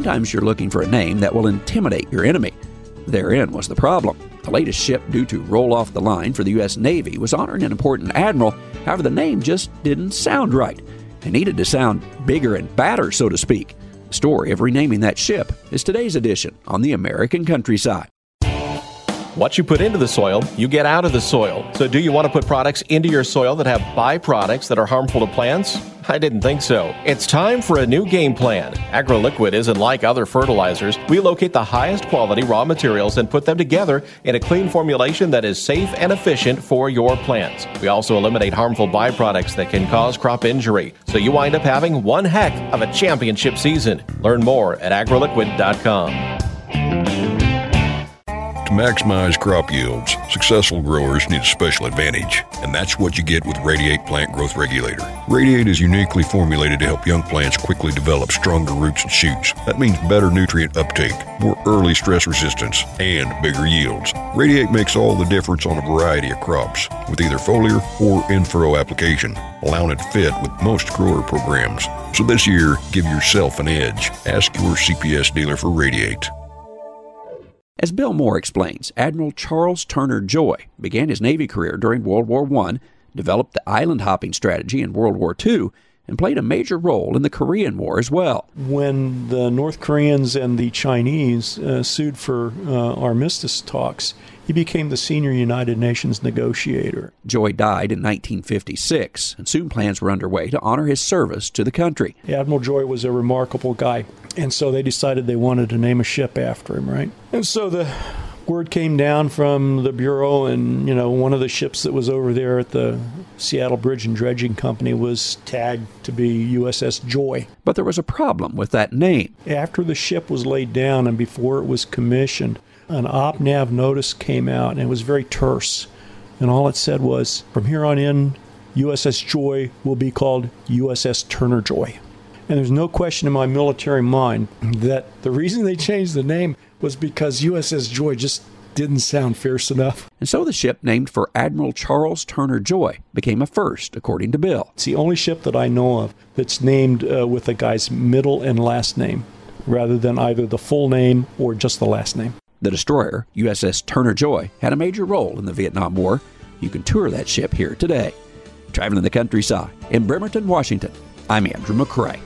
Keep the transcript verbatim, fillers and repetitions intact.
Sometimes you're looking for a name that will intimidate your enemy. Therein was the problem. The latest ship due to roll off the line for the U S Navy was honoring an important admiral. However, the name just didn't sound right. It needed to sound bigger and badder, so to speak. The story of renaming that ship is today's edition on the American Countryside. What you put into the soil, you get out of the soil. So do you want to put products into your soil that have byproducts that are harmful to plants? I didn't think so. It's time for a new game plan. AgroLiquid isn't like other fertilizers. We locate the highest quality raw materials and put them together in a clean formulation that is safe and efficient for your plants. We also eliminate harmful byproducts that can cause crop injury. So you wind up having one heck of a championship season. Learn more at agro liquid dot com. To maximize crop yields, successful growers need a special advantage, and that's what you get with Radiate Plant Growth Regulator. Radiate is uniquely formulated to help young plants quickly develop stronger roots and shoots. That means better nutrient uptake, more early stress resistance, and bigger yields. Radiate makes all the difference on a variety of crops, with either foliar or in-furrow application, allowing it to fit with most grower programs. So this year, give yourself an edge. Ask your C P S dealer for Radiate. As Bill Moore explains, Admiral Charles Turner Joy began his Navy career during World War One, developed the island hopping strategy in World War Two, and played a major role in the Korean War as well. When the North Koreans and the Chinese uh, sued for uh, armistice talks, he became the senior United Nations negotiator. Joy died in nineteen fifty-six, and soon plans were underway to honor his service to the country. Admiral Joy was a remarkable guy, and so they decided they wanted to name a ship after him, right? And so the word came down from the Bureau, and, you know, one of the ships that was over there at the Seattle Bridge and Dredging Company was tagged to be U S S Joy. But there was a problem with that name. After the ship was laid down and before it was commissioned, an op nav notice came out, and it was very terse. And all it said was, from here on in, U S S Joy will be called U S S Turner Joy. And there's no question in my military mind that the reason they changed the name was because U S S Joy just didn't sound fierce enough. And so the ship, named for Admiral Charles Turner Joy, became a first, according to Bill. It's the only ship that I know of that's named uh, with a guy's middle and last name, rather than either the full name or just the last name. The destroyer, U S S Turner Joy, had a major role in the Vietnam War. You can tour that ship here today. Traveling the countryside in Bremerton, Washington, I'm Andrew McCrae.